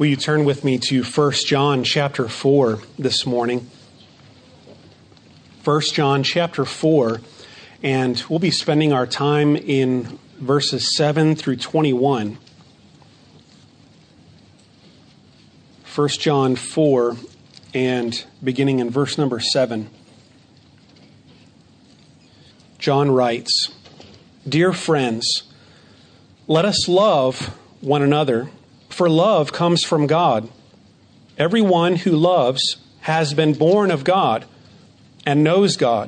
Will you turn with me to 1 John chapter 4 this morning? 1 John chapter 4, and we'll be spending our time in verses 7 through 21. 1 John 4, and beginning in verse number 7. John writes, "Dear friends, let us love one another, for love comes from God. Everyone who loves has been born of God and knows God.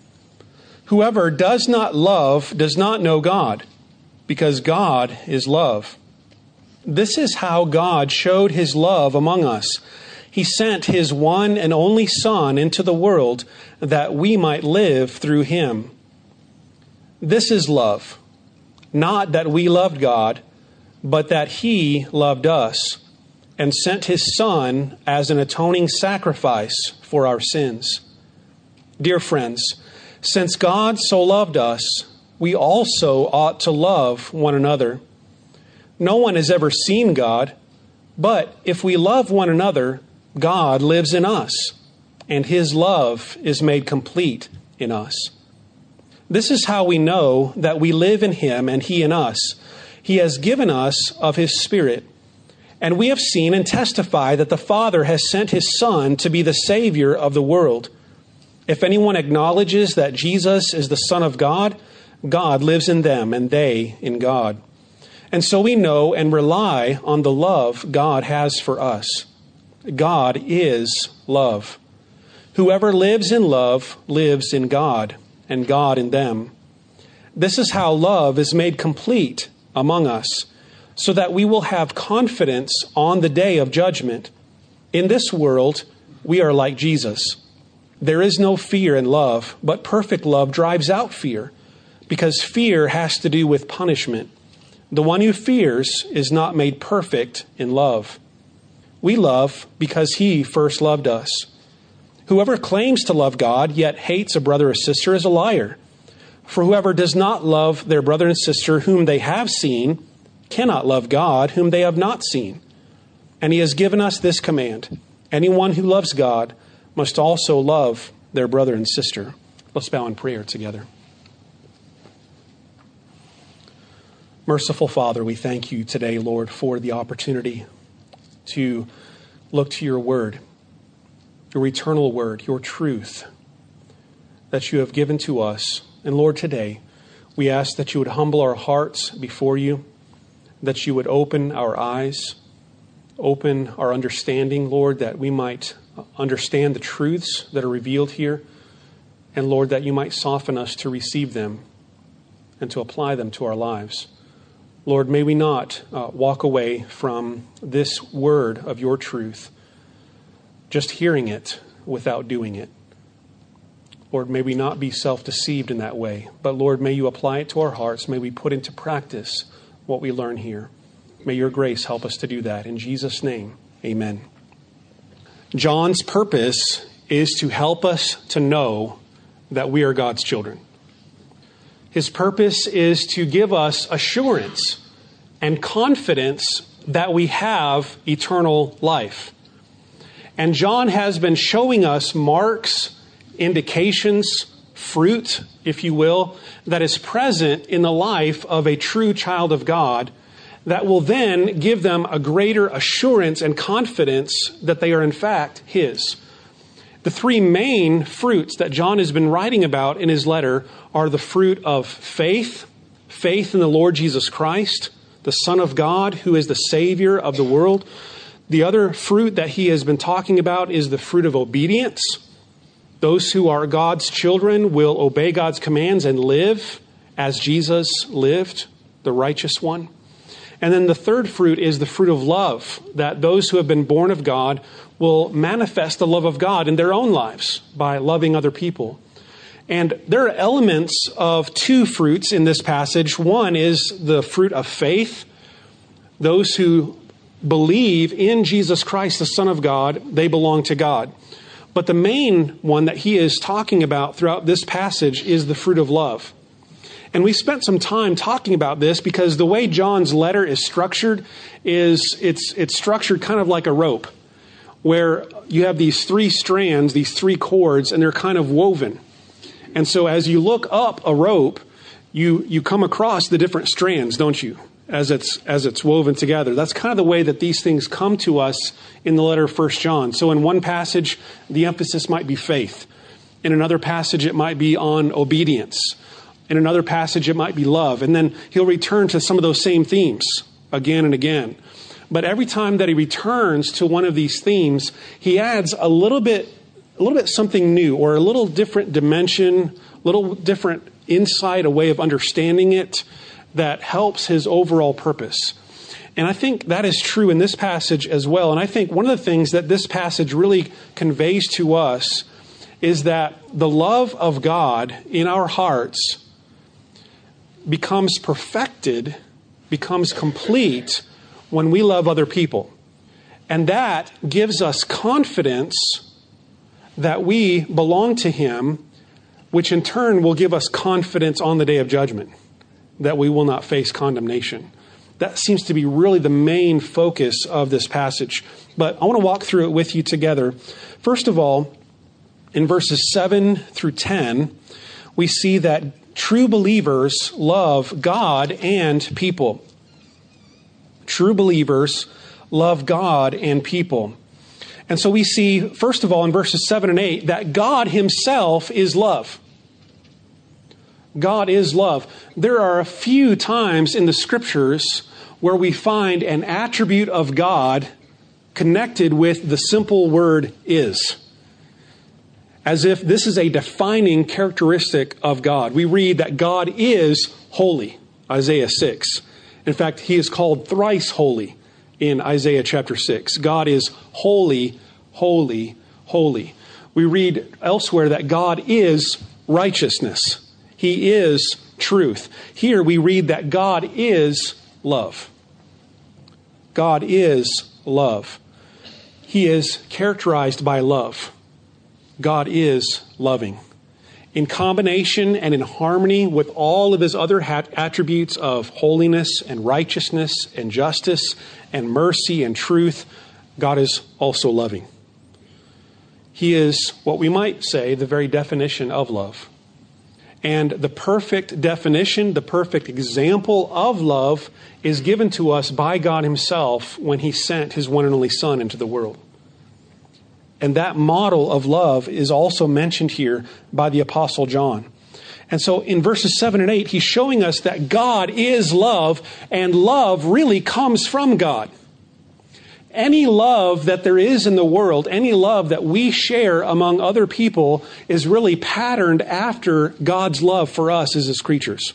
Whoever does not love does not know God, because God is love. This is how God showed his love among us. He sent his one and only Son into the world that we might live through him. This is love, not that we loved God, but that he loved us and sent his Son as an atoning sacrifice for our sins. Dear friends, since God so loved us, we also ought to love one another. No one has ever seen God, but if we love one another, God lives in us, and his love is made complete in us. This is how we know that we live in him and he in us. He has given us of his Spirit, and we have seen and testify that the Father has sent his Son to be the Savior of the world. If anyone acknowledges that Jesus is the Son of God, God lives in them and they in God. And so we know and rely on the love God has for us. God is love. Whoever lives in love lives in God, and God in them. This is how love is made complete among us, so that we will have confidence on the day of judgment. In this world, we are like Jesus. There is no fear in love, but perfect love drives out fear, because fear has to do with punishment. The one who fears is not made perfect in love. We love because he first loved us. Whoever claims to love God, yet hates a brother or sister, is a liar. For whoever does not love their brother and sister whom they have seen cannot love God whom they have not seen. And he has given us this command: anyone who loves God must also love their brother and sister." Let's bow in prayer together. Merciful Father, we thank you today, Lord, for the opportunity to look to your word, your eternal word, your truth that you have given to us. And Lord, today we ask that you would humble our hearts before you, that you would open our eyes, open our understanding, Lord, that we might understand the truths that are revealed here. And Lord, that you might soften us to receive them and to apply them to our lives. Lord, may we not walk away from this word of your truth, just hearing it without doing it. Lord, may we not be self-deceived in that way, but Lord, may you apply it to our hearts. May we put into practice what we learn here. May your grace help us to do that. In Jesus' name, amen. John's purpose is to help us to know that we are God's children. His purpose is to give us assurance and confidence that we have eternal life. And John has been showing us marks, indications, fruit, if you will, that is present in the life of a true child of God that will then give them a greater assurance and confidence that they are in fact his. The three main fruits that John has been writing about in his letter are the fruit of faith, faith in the Lord Jesus Christ, the Son of God, who is the Savior of the world. The other fruit that he has been talking about is the fruit of obedience. Those who are God's children will obey God's commands and live as Jesus lived, the righteous one. And then the third fruit is the fruit of love, that those who have been born of God will manifest the love of God in their own lives by loving other people. And there are elements of two fruits in this passage. One is the fruit of faith. Those who believe in Jesus Christ, the Son of God, they belong to God. But the main one that he is talking about throughout this passage is the fruit of love. And we spent some time talking about this because the way John's letter is structured is it's structured kind of like a rope, where you have these three strands, these three cords, and they're kind of woven. And so as you look up a rope, you come across the different strands, don't you, as it's woven together. That's kind of the way that these things come to us in the letter of 1 John. So in one passage, the emphasis might be faith. In another passage, it might be on obedience. In another passage, it might be love. And then he'll return to some of those same themes again and again. But every time that he returns to one of these themes, he adds a little bit something new, or a little different dimension, a little different insight, a way of understanding it that helps his overall purpose. And I think that is true in this passage as well. And I think one of the things that this passage really conveys to us is that the love of God in our hearts becomes perfected, becomes complete when we love other people. And that gives us confidence that we belong to Him, which in turn will give us confidence on the day of judgment, that we will not face condemnation. That seems to be really the main focus of this passage. But I want to walk through it with you together. First of all, in verses 7 through 10, we see that true believers love God and people. True believers love God and people. And so we see, first of all, in verses 7 and 8, that God Himself is love. God is love. There are a few times in the Scriptures where we find an attribute of God connected with the simple word is, as if this is a defining characteristic of God. We read that God is holy, Isaiah 6. In fact, He is called thrice holy in Isaiah chapter 6. God is holy, holy, holy. We read elsewhere that God is righteousness. He is truth. Here we read that God is love. God is love. He is characterized by love. God is loving. In combination and in harmony with all of His other attributes of holiness and righteousness and justice and mercy and truth, God is also loving. He is what we might say the very definition of love. And the perfect definition, the perfect example of love is given to us by God Himself when He sent His one and only Son into the world. And that model of love is also mentioned here by the Apostle John. And so in verses 7 and 8, he's showing us that God is love, and love really comes from God. Any love that there is in the world, any love that we share among other people, is really patterned after God's love for us as His creatures.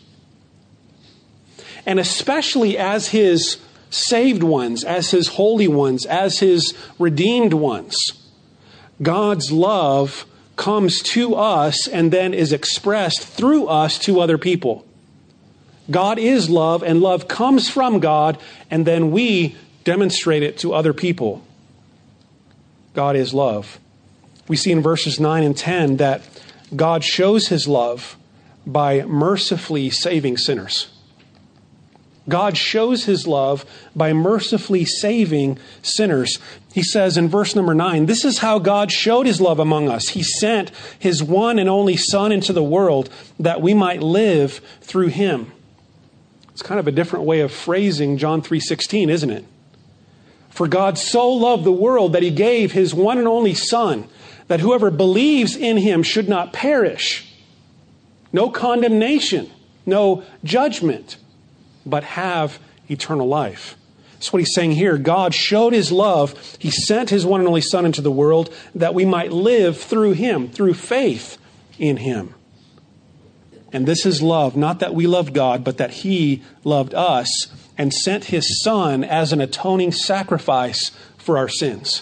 And especially as His saved ones, as His holy ones, as His redeemed ones, God's love comes to us and then is expressed through us to other people. God is love, and love comes from God, and then we demonstrate it to other people. God is love. We see in verses 9 and 10 that God shows His love by mercifully saving sinners. God shows His love by mercifully saving sinners. He says in verse number 9, this is how God showed His love among us. He sent His one and only Son into the world that we might live through Him. It's kind of a different way of phrasing John 3:16, isn't it? For God so loved the world that He gave His one and only Son, that whoever believes in Him should not perish. No condemnation, no judgment, but have eternal life. That's what he's saying here. God showed His love. He sent His one and only Son into the world that we might live through Him, through faith in Him. And this is love, not that we loved God, but that He loved us and sent His Son as an atoning sacrifice for our sins.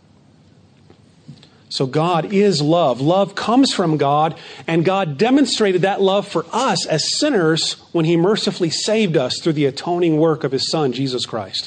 So God is love. Love comes from God, and God demonstrated that love for us as sinners when He mercifully saved us through the atoning work of His Son, Jesus Christ.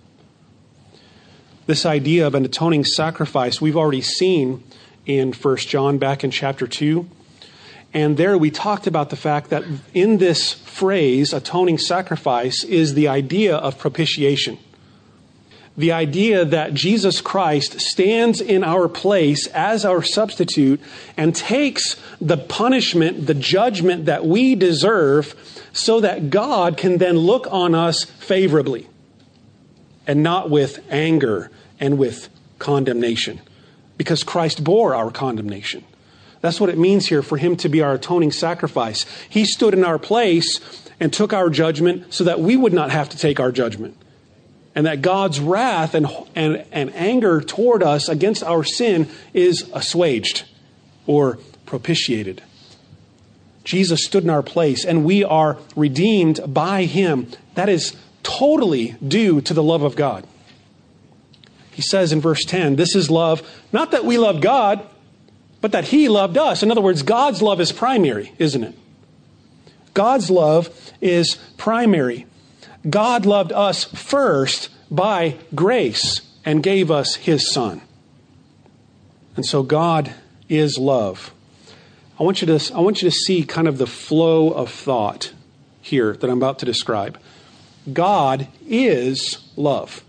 This idea of an atoning sacrifice we've already seen in 1 John back in chapter 2. And there we talked about the fact that in this phrase, atoning sacrifice, is the idea of propitiation. The idea that Jesus Christ stands in our place as our substitute and takes the punishment, the judgment that we deserve, so that God can then look on us favorably and not with anger and with condemnation, because Christ bore our condemnation. That's what it means here for him to be our atoning sacrifice. He stood in our place and took our judgment so that we would not have to take our judgment. And that God's wrath and anger toward us against our sin is assuaged or propitiated. Jesus stood in our place and we are redeemed by him. That is totally due to the love of God. He says in verse 10, this is love, not that we love God, but that he loved us. In other words, God's love is primary, isn't it? God's love is primary. God loved us first by grace and gave us his Son. And so God is love. I want you to see kind of the flow of thought here that I'm about to describe. God is love.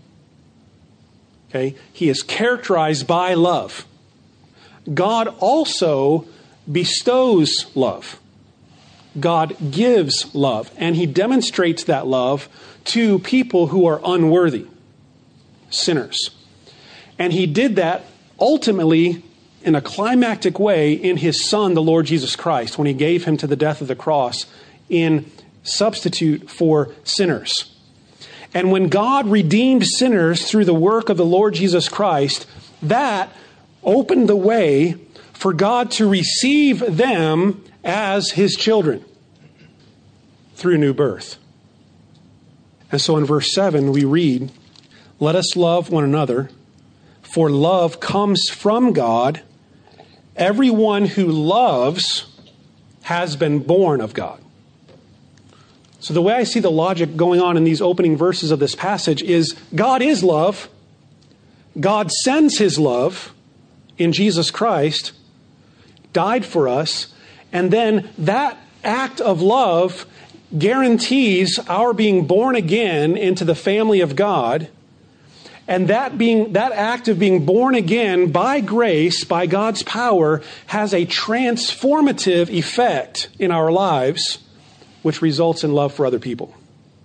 Okay? He is characterized by love. God also bestows love. God gives love, and he demonstrates that love to people who are unworthy, sinners. And he did that ultimately in a climactic way in his Son, the Lord Jesus Christ, when he gave him to the death of the cross in substitute for sinners. And when God redeemed sinners through the work of the Lord Jesus Christ, that opened the way for God to receive them as his children through new birth. And so in verse 7 we read, let us love one another, for love comes from God. Everyone who loves has been born of God. So the way I see the logic going on in these opening verses of this passage is God is love. God sends his love in Jesus Christ, died for us, and then that act of love guarantees our being born again into the family of God. And that act of being born again by grace, by God's power, has a transformative effect in our lives, which results in love for other people.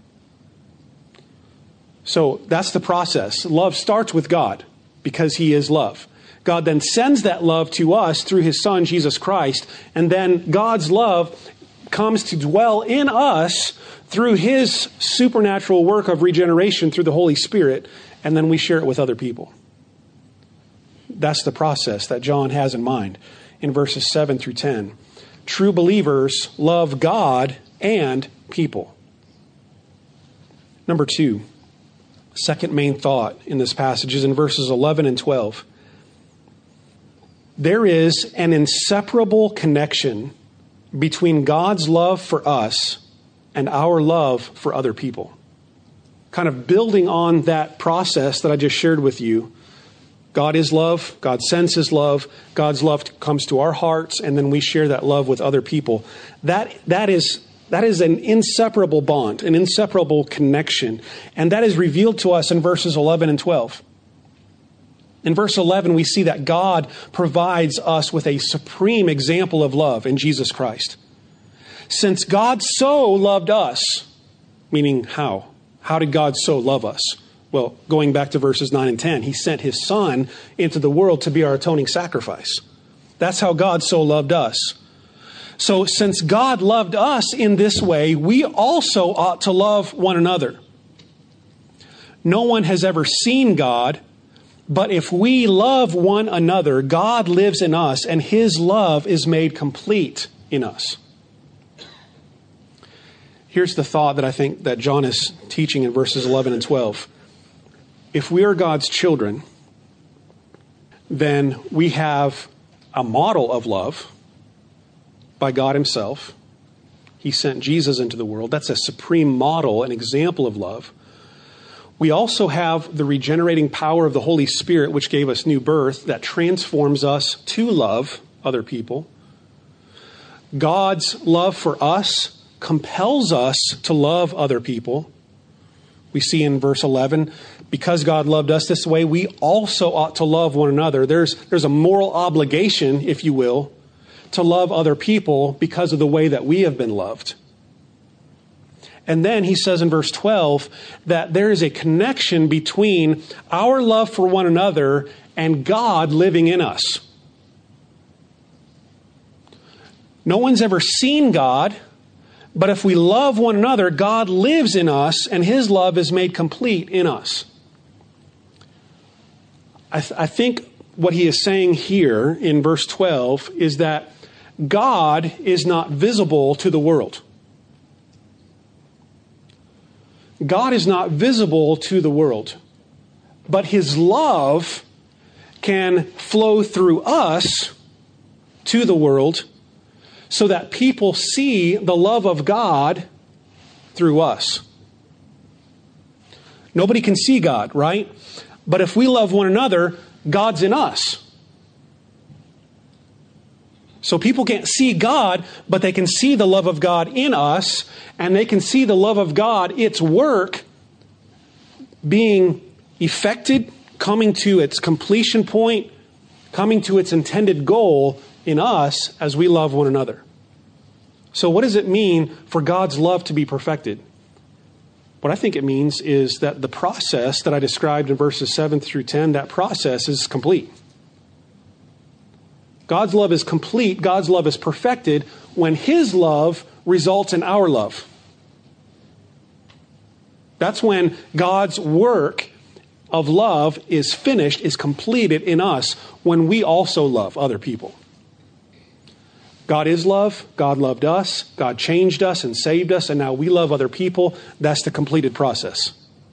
So that's the process. Love starts with God because he is love. God then sends that love to us through his Son, Jesus Christ. And then God's love comes to dwell in us through his supernatural work of regeneration through the Holy Spirit. And then we share it with other people. That's the process that John has in mind in verses 7 through 10. True believers love God and people. Number 2, second main thought in this passage is in verses 11 and 12. There is an inseparable connection between God's love for us and our love for other people. Kind of building on that process that I just shared with you. God is love. God sends his love. God's love comes to our hearts, and then we share that love with other people. That is an inseparable bond, an inseparable connection. And that is revealed to us in verses 11 and 12. In verse 11, we see that God provides us with a supreme example of love in Jesus Christ. Since God so loved us, meaning how? How did God so love us? Well, going back to verses 9 and 10, he sent his Son into the world to be our atoning sacrifice. That's how God so loved us. So since God loved us in this way, we also ought to love one another. No one has ever seen God, but if we love one another, God lives in us and his love is made complete in us. Here's the thought that I think that John is teaching in verses 11 and 12. If we are God's children, then we have a model of love by God himself. He sent Jesus into the world. That's a supreme model, an example of love. We also have the regenerating power of the Holy Spirit, which gave us new birth, that transforms us to love other people. God's love for us compels us to love other people. We see in verse 11, because God loved us this way, we also ought to love one another. There's a moral obligation, if you will, to love other people because of the way that we have been loved. And then he says in verse 12 that there is a connection between our love for one another and God living in us. No one's ever seen God, but if we love one another, God lives in us and his love is made complete in us. I think what he is saying here in verse 12 is that God is not visible to the world. God is not visible to the world, but his love can flow through us to the world so that people see the love of God through us. Nobody can see God, right? But if we love one another, God's in us. So people can't see God, but they can see the love of God in us, and they can see the love of God, its work, being effected, coming to its completion point, coming to its intended goal in us as we love one another. So what does it mean for God's love to be perfected? What I think it means is that the process that I described in verses 7 through 10, that process is complete. God's love is complete, God's love is perfected when his love results in our love. That's when God's work of love is finished, is completed in us, when we also love other people. God is love. God loved us. God changed us and saved us, and now we love other people. That's the completed process.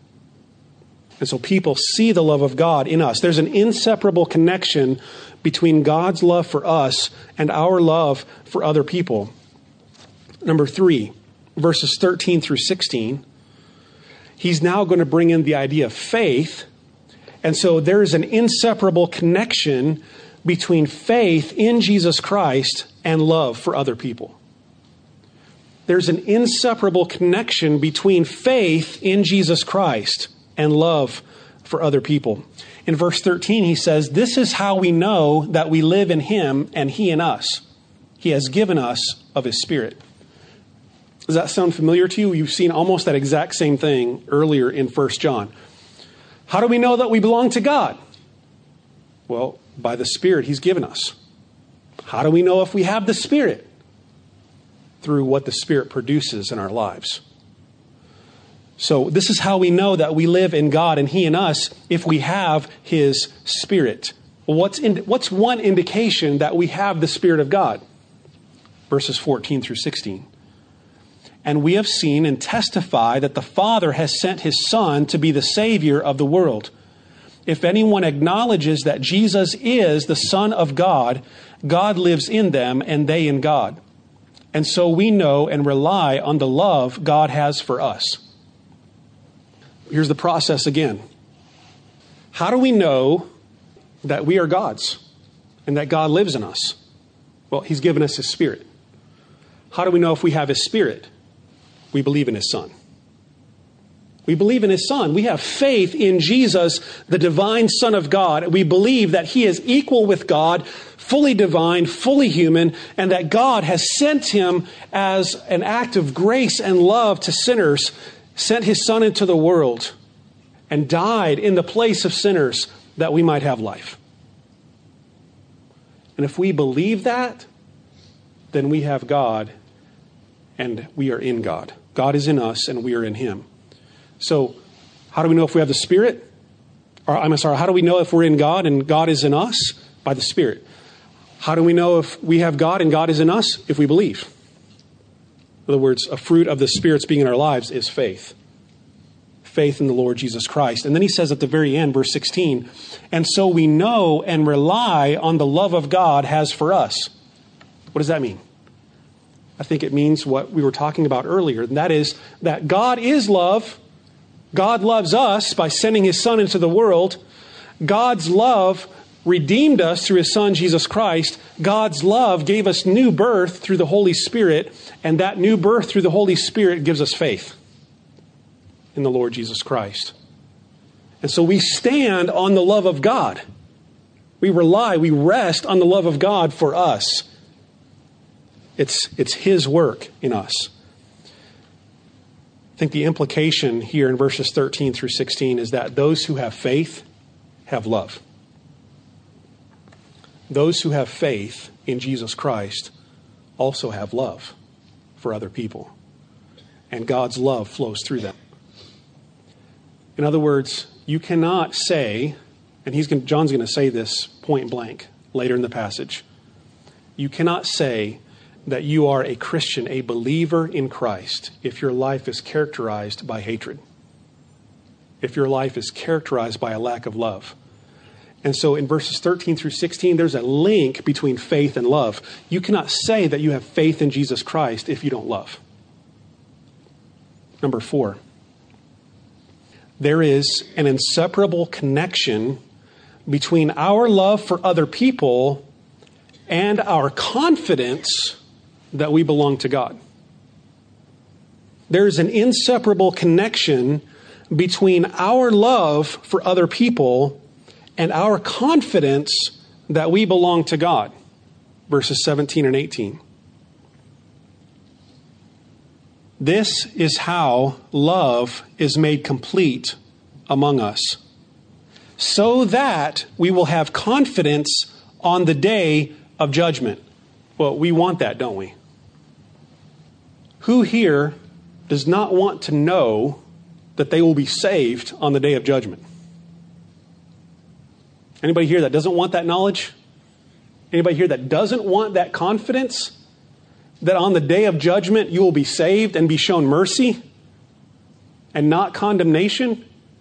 And so people see the love of God in us. There's an inseparable connection between God's love for us and our love for other people. Number 3, verses 13 through 16. He's now going to bring in the idea of faith. And so there is an inseparable connection between faith in Jesus Christ and love for other people. There's an inseparable connection between faith in Jesus Christ and love for other people. In verse 13, he says, "This is how we know that we live in him and he in us. He has given us of his Spirit." Does that sound familiar to you? You've seen almost that exact same thing earlier in 1 John. How do we know that we belong to God? Well, by the Spirit he's given us. How do we know if we have the Spirit? Through what the Spirit produces in our lives. So this is how we know that we live in God and he in us, if we have his Spirit. Well, what's one indication that we have the Spirit of God? Verses 14 through 16. "And we have seen and testify that the Father has sent his Son to be the Savior of the world. If anyone acknowledges that Jesus is the Son of God, God lives in them and they in God. And so we know and rely on the love God has for us." Here's the process again. How do we know that we are God's and that God lives in us? Well, he's given us his Spirit. How do we know if we have his Spirit? We believe in his Son. We believe in his Son. We have faith in Jesus, the divine Son of God. We believe that he is equal with God, fully divine, fully human, and that God has sent him as an act of grace and love to sinners, sent his Son into the world, and died in the place of sinners that we might have life. And if we believe that, then we have God and we are in God. God is in us and we are in him. So how do we know if we have the Spirit? How do we know if we're in God and God is in us? By the Spirit. How do we know if we have God and God is in us? If we believe. In other words, a fruit of the Spirit's being in our lives is faith. Faith in the Lord Jesus Christ. And then he says at the very end, verse 16, "And so we know and rely on the love of God has for us." What does that mean? I think it means what we were talking about earlier. And that is that God is love. God loves us by sending his Son into the world. God's love redeemed us through his Son, Jesus Christ, God's love gave us new birth through the Holy Spirit, and that new birth through the Holy Spirit gives us faith in the Lord Jesus Christ. And so we stand on the love of God. We rest on the love of God for us. It's his work in us. I think the implication here in verses 13 through 16 is that those who have faith have love. Those who have faith in Jesus Christ also have love for other people. And God's love flows through them. In other words, you cannot say, and John's going to say this point blank later in the passage, you cannot say that you are a Christian, a believer in Christ, if your life is characterized by hatred, if your life is characterized by a lack of love. And so in verses 13 through 16, there's a link between faith and love. You cannot say that you have faith in Jesus Christ if you don't love. Number 4, there is an inseparable connection between our love for other people and our confidence that we belong to God. There's an inseparable connection between our love for other people and our confidence that we belong to God. Verses 17 and 18. This is how love is made complete among us, so that we will have confidence on the day of judgment. Well, we want that, don't we? Who here does not want to know that they will be saved on the day of judgment? Anybody here that doesn't want that knowledge? Anybody here that doesn't want that confidence that on the day of judgment you will be saved and be shown mercy and not condemnation?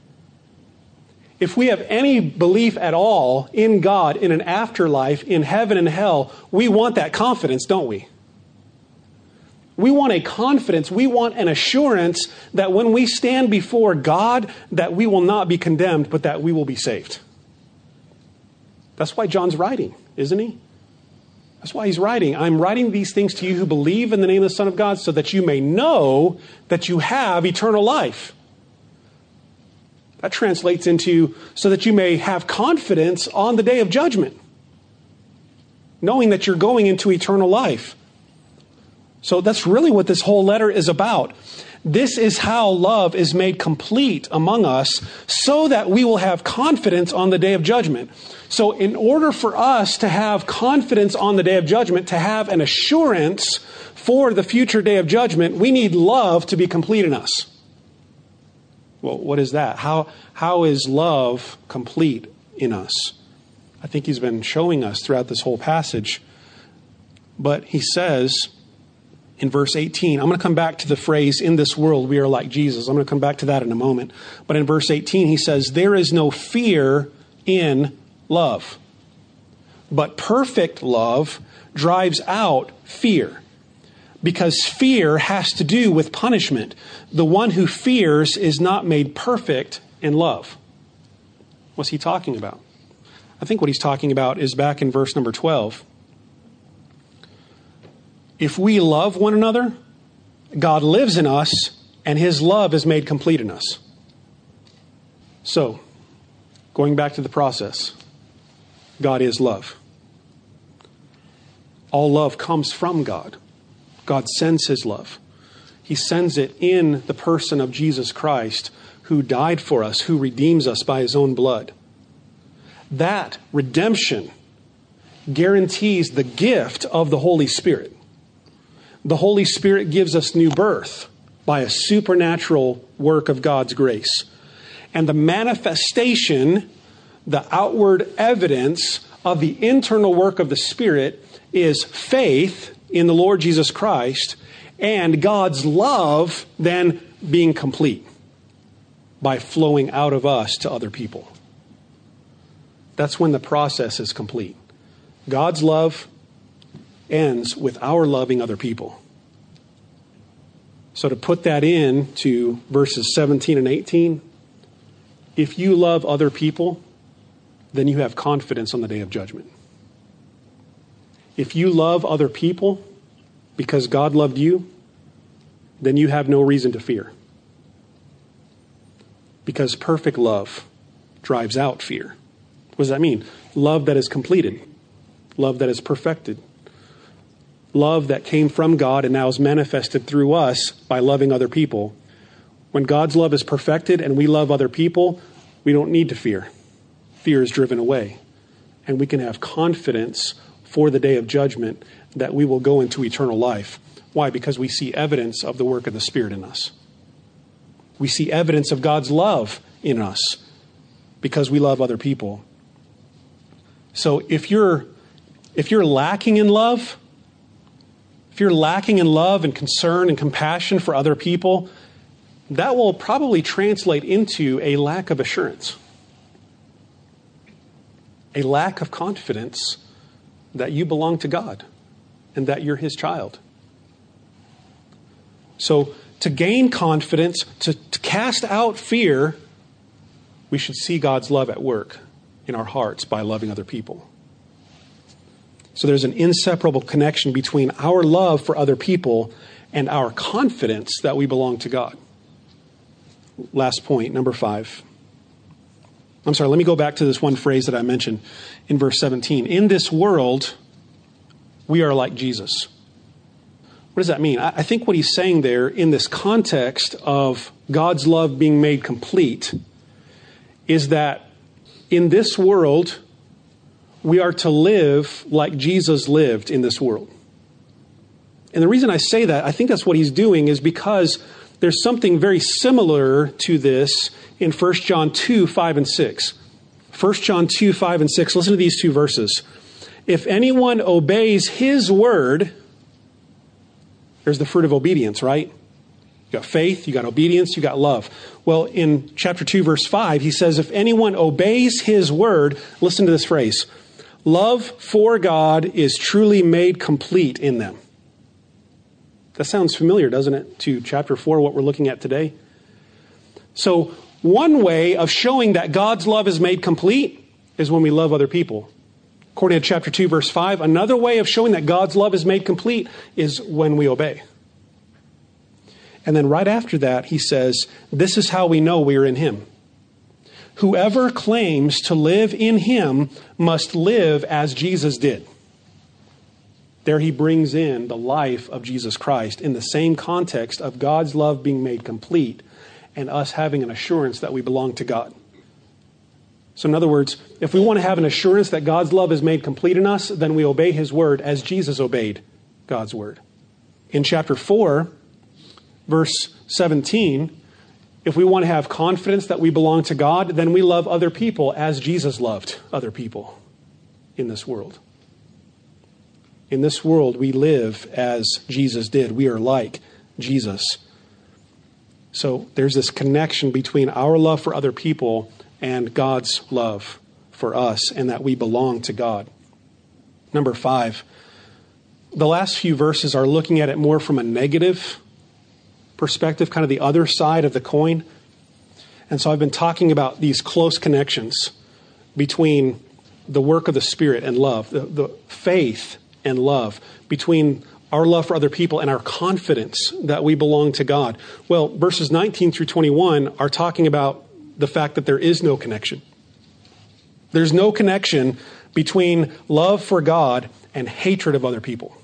If we have any belief at all in God, in an afterlife, in heaven and hell, we want that confidence, don't we? We want a confidence, we want an assurance that when we stand before God, that we will not be condemned, but that we will be saved. That's why John's writing, isn't he? That's why he's writing. I'm writing these things to you who believe in the name of the Son of God so that you may know that you have eternal life. That translates into so that you may have confidence on the day of judgment, knowing that you're going into eternal life. So that's really what this whole letter is about. This is how love is made complete among us so that we will have confidence on the day of judgment. So in order for us to have confidence on the day of judgment, to have an assurance for the future day of judgment, we need love to be complete in us. Well, what is that? How is love complete in us? I think he's been showing us throughout this whole passage. But he says in verse 18, I'm going to come back to the phrase, in this world we are like Jesus. I'm going to come back to that in a moment. But in verse 18, he says, there is no fear in love, but perfect love drives out fear, because fear has to do with punishment. The one who fears is not made perfect in love. What's he talking about? I think what he's talking about is back in verse number 12. If we love one another, God lives in us, and his love is made complete in us. So, going back to the process, God is love. All love comes from God. God sends his love. He sends it in the person of Jesus Christ, who died for us, who redeems us by his own blood. That redemption guarantees the gift of the Holy Spirit. The Holy Spirit gives us new birth by a supernatural work of God's grace. And the manifestation, the outward evidence of the internal work of the Spirit is faith in the Lord Jesus Christ, and God's love then being complete by flowing out of us to other people. That's when the process is complete. God's love ends with our loving other people. So to put that into verses 17 and 18, if you love other people, then you have confidence on the day of judgment. If you love other people because God loved you, then you have no reason to fear. Because perfect love drives out fear. What does that mean? Love that is completed. Love that is perfected. Love that came from God and now is manifested through us by loving other people. When God's love is perfected and we love other people, we don't need to fear. Fear is driven away. And we can have confidence for the day of judgment that we will go into eternal life. Why? Because we see evidence of the work of the Spirit in us. We see evidence of God's love in us because we love other people. So if you're lacking in love, if you're lacking in love and concern and compassion for other people, that will probably translate into a lack of assurance, a lack of confidence that you belong to God and that you're His child. So to gain confidence, to cast out fear, we should see God's love at work in our hearts by loving other people. So there's an inseparable connection between our love for other people and our confidence that we belong to God. Last point, number 5. Let me go back to this one phrase that I mentioned in verse 17. In this world, we are like Jesus. What does that mean? I think what he's saying there in this context of God's love being made complete is that in this world, we are to live like Jesus lived in this world. And the reason I say that, I think that's what he's doing, is because there's something very similar to this in 1 John 2, 5 and 6. 1 John 2, 5 and 6. Listen to these two verses. If anyone obeys his word, there's the fruit of obedience, right? You got faith, you got obedience, you got love. Well, in chapter 2, verse 5, he says, if anyone obeys his word, listen to this phrase, love for God is truly made complete in them. That sounds familiar, doesn't it, to chapter 4, what we're looking at today? So one way of showing that God's love is made complete is when we love other people. According to chapter 2, verse 5, another way of showing that God's love is made complete is when we obey. And then right after that, he says, this is how we know we are in Him. Whoever claims to live in Him must live as Jesus did. There he brings in the life of Jesus Christ in the same context of God's love being made complete and us having an assurance that we belong to God. So in other words, if we want to have an assurance that God's love is made complete in us, then we obey His word as Jesus obeyed God's word. In chapter 4, verse 17, if we want to have confidence that we belong to God, then we love other people as Jesus loved other people in this world. In this world, we live as Jesus did. We are like Jesus. So there's this connection between our love for other people and God's love for us, and that we belong to God. Number 5, the last few verses are looking at it more from a negative perspective, kind of the other side of the coin. And so I've been talking about these close connections between the work of the Spirit and love, the faith and love, between our love for other people and our confidence that we belong to God. Well, verses 19 through 21 are talking about the fact that there is no connection. There's no connection between love for God and hatred of other people.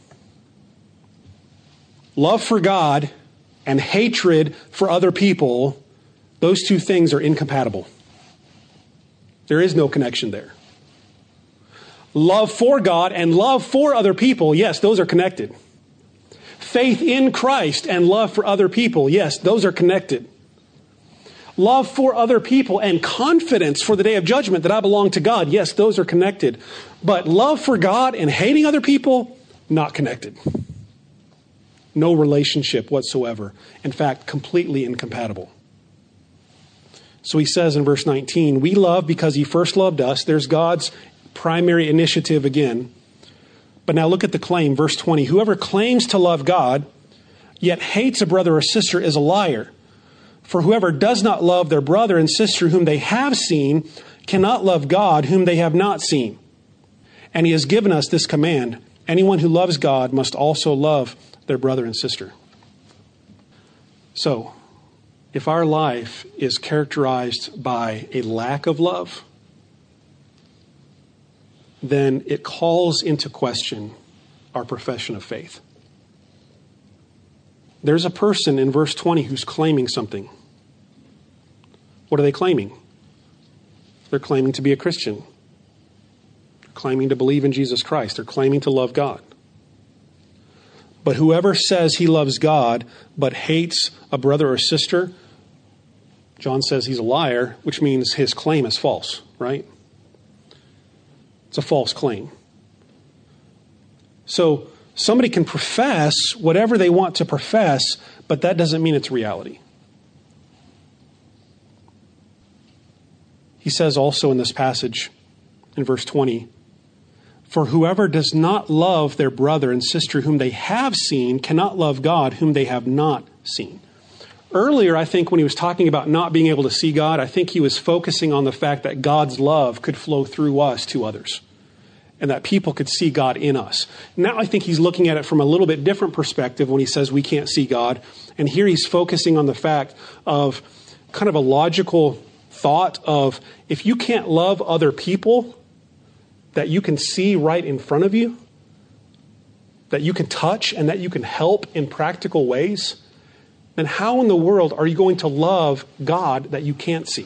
Love for God and hatred for other people, those two things are incompatible. There is no connection there. Love for God and love for other people, yes, those are connected. Faith in Christ and love for other people, yes, those are connected. Love for other people and confidence for the day of judgment that I belong to God, yes, those are connected. But love for God and hating other people, not connected. No relationship whatsoever. In fact, completely incompatible. So he says in verse 19, we love because He first loved us. There's God's primary initiative again. But now look at the claim, verse 20. Whoever claims to love God, yet hates a brother or sister is a liar. For whoever does not love their brother and sister whom they have seen cannot love God whom they have not seen. And he has given us this command: anyone who loves God must also love their brother and sister. So, if our life is characterized by a lack of love, then it calls into question our profession of faith. There's a person in verse 20 who's claiming something. What are they claiming? They're claiming to be a Christian. They're claiming to believe in Jesus Christ. They're claiming to love God. But whoever says he loves God but hates a brother or sister, John says he's a liar, which means his claim is false, right? It's a false claim. So somebody can profess whatever they want to profess, but that doesn't mean it's reality. He says also in this passage, in verse 20, for whoever does not love their brother and sister whom they have seen cannot love God whom they have not seen. Earlier, I think when he was talking about not being able to see God, I think he was focusing on the fact that God's love could flow through us to others and that people could see God in us. Now I think he's looking at it from a little bit different perspective when he says we can't see God. And here he's focusing on the fact of kind of a logical thought of if you can't love other people that you can see right in front of you, that you can touch and that you can help in practical ways, then how in the world are you going to love God that you can't see?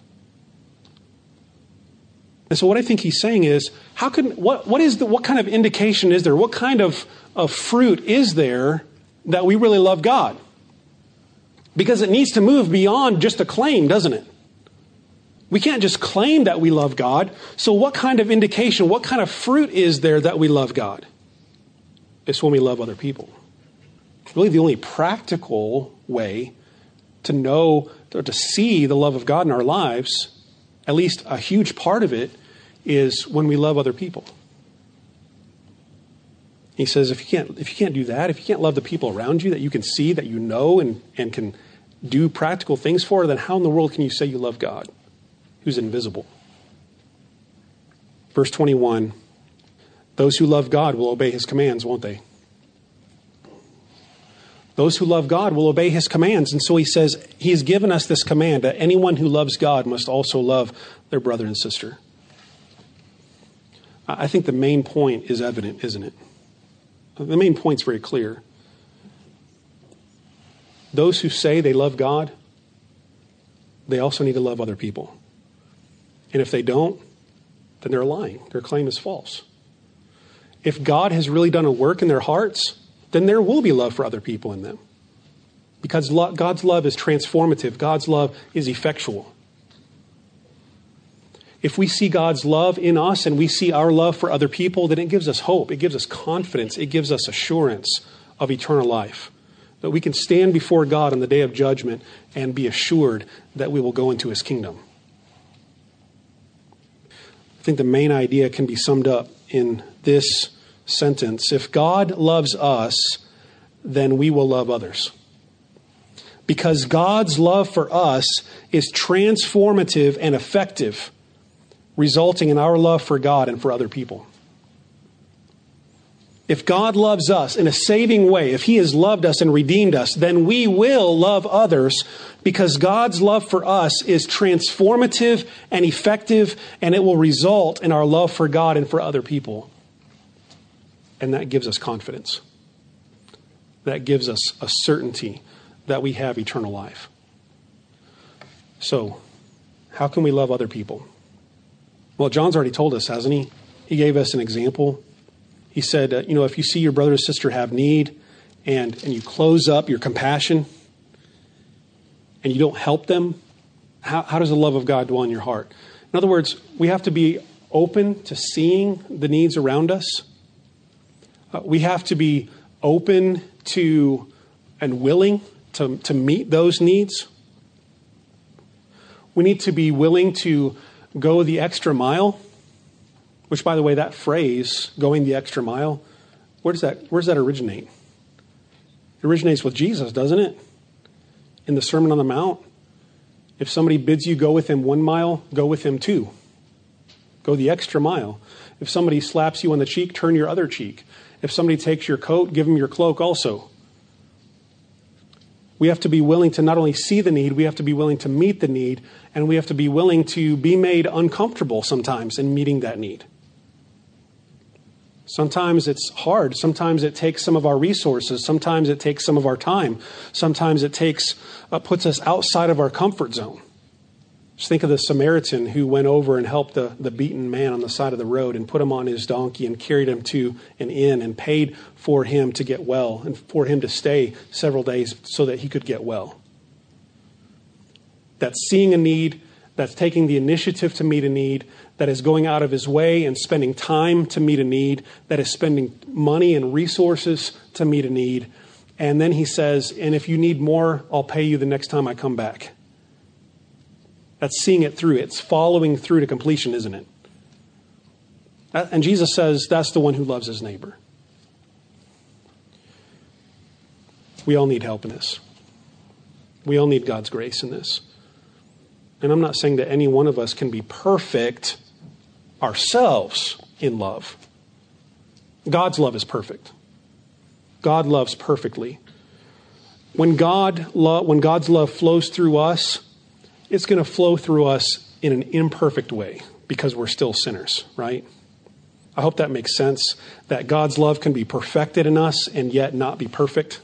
And so what I think he's saying is, what kind of indication is there? What kind of fruit is there that we really love God? Because it needs to move beyond just a claim, doesn't it? We can't just claim that we love God. So what kind of indication, what kind of fruit is there that we love God? It's when we love other people. Really the only practical way to know or to see the love of God in our lives, at least a huge part of it, is when we love other people. He says if you can't do that, if you can't love the people around you that you can see, that you know and can do practical things for, then how in the world can you say you love God, who's invisible? Verse 21, those who love God will obey his commands, won't they? Those who love God will obey his commands. And so he says he has given us this command that anyone who loves God must also love their brother and sister. I think the main point is evident, isn't it? The main point's very clear. Those who say they love God, they also need to love other people. And if they don't, then they're lying. Their claim is false. If God has really done a work in their hearts, then there will be love for other people in them. Because God's love is transformative. God's love is effectual. If we see God's love in us and we see our love for other people, then it gives us hope. It gives us confidence. It gives us assurance of eternal life. That we can stand before God on the day of judgment and be assured that we will go into his kingdom. I think the main idea can be summed up in this sentence. If God loves us, then we will love others. Because God's love for us is transformative and effective, resulting in our love for God and for other people. If God loves us in a saving way, if he has loved us and redeemed us, then we will love others because God's love for us is transformative and effective, and it will result in our love for God and for other people. And that gives us confidence. That gives us a certainty that we have eternal life. So, how can we love other people? Well, John's already told us, hasn't he? He gave us an example. He said, if you see your brother or sister have need and you close up your compassion and you don't help them, how does the love of God dwell in your heart? In other words, we have to be open to seeing the needs around us. We have to be open to and willing to meet those needs. We need to be willing to go the extra mile, which, by the way, that phrase, going the extra mile, where does that originate? It originates with Jesus, doesn't it? In the Sermon on the Mount. If somebody bids you go with him 1 mile, go with him 2. Go the extra mile. If somebody slaps you on the cheek, turn your other cheek. If somebody takes your coat, give them your cloak also. We have to be willing to not only see the need, we have to be willing to meet the need, and we have to be willing to be made uncomfortable sometimes in meeting that need. Sometimes it's hard. Sometimes it takes some of our resources. Sometimes it takes some of our time. Sometimes it puts us outside of our comfort zone. Just think of the Samaritan who went over and helped the beaten man on the side of the road and put him on his donkey and carried him to an inn and paid for him to get well and for him to stay several days so that he could get well. That's seeing a need, that's taking the initiative to meet a need, that is going out of his way and spending time to meet a need, that is spending money and resources to meet a need. And then he says, and if you need more, I'll pay you the next time I come back. That's seeing it through. It's following through to completion, isn't it? And Jesus says that's the one who loves his neighbor. We all need help in this. We all need God's grace in this. And I'm not saying that any one of us can be perfect ourselves in love. God's love is perfect. God loves perfectly. When God's love flows through us, it's going to flow through us in an imperfect way because we're still sinners, right? I hope that makes sense, that God's love can be perfected in us and yet not be perfect.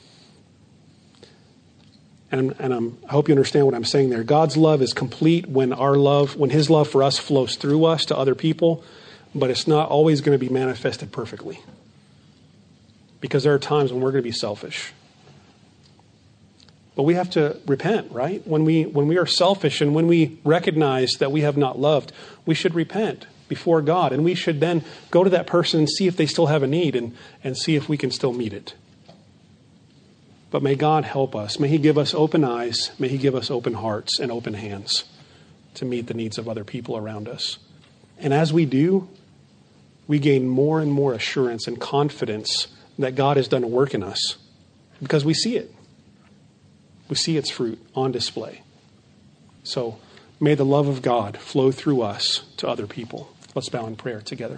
And I hope you understand what I'm saying there. God's love is complete when his love for us flows through us to other people, but it's not always going to be manifested perfectly. Because there are times when we're going to be selfish. But we have to repent, right? When we are selfish and when we recognize that we have not loved, we should repent before God. And we should then go to that person and see if they still have a need and see if we can still meet it. But may God help us. May he give us open eyes. May he give us open hearts and open hands to meet the needs of other people around us. And as we do, we gain more and more assurance and confidence that God has done a work in us because we see it. We see its fruit on display. So may the love of God flow through us to other people. Let's bow in prayer together.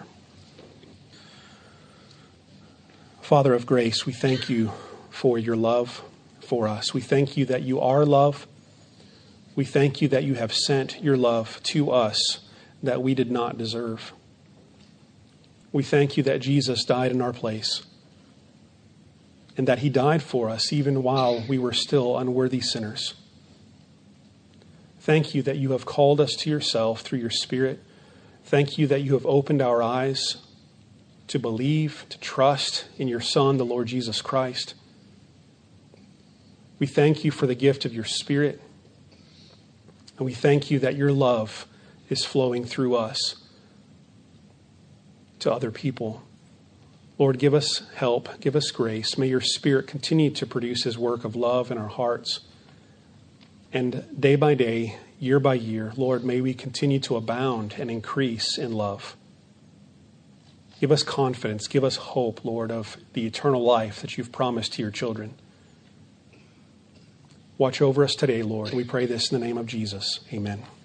Father of grace, we thank you for your love for us. We thank you that you are love. We thank you that you have sent your love to us that we did not deserve. We thank you that Jesus died in our place and that he died for us even while we were still unworthy sinners. Thank you that you have called us to yourself through your Spirit. Thank you that you have opened our eyes to believe, to trust in your Son, the Lord Jesus Christ. We thank you for the gift of your Spirit. And we thank you that your love is flowing through us to other people. Lord, give us help, give us grace. May your Spirit continue to produce his work of love in our hearts. And day by day, year by year, Lord, may we continue to abound and increase in love. Give us confidence, give us hope, Lord, of the eternal life that you've promised to your children. Watch over us today, Lord. We pray this in the name of Jesus. Amen.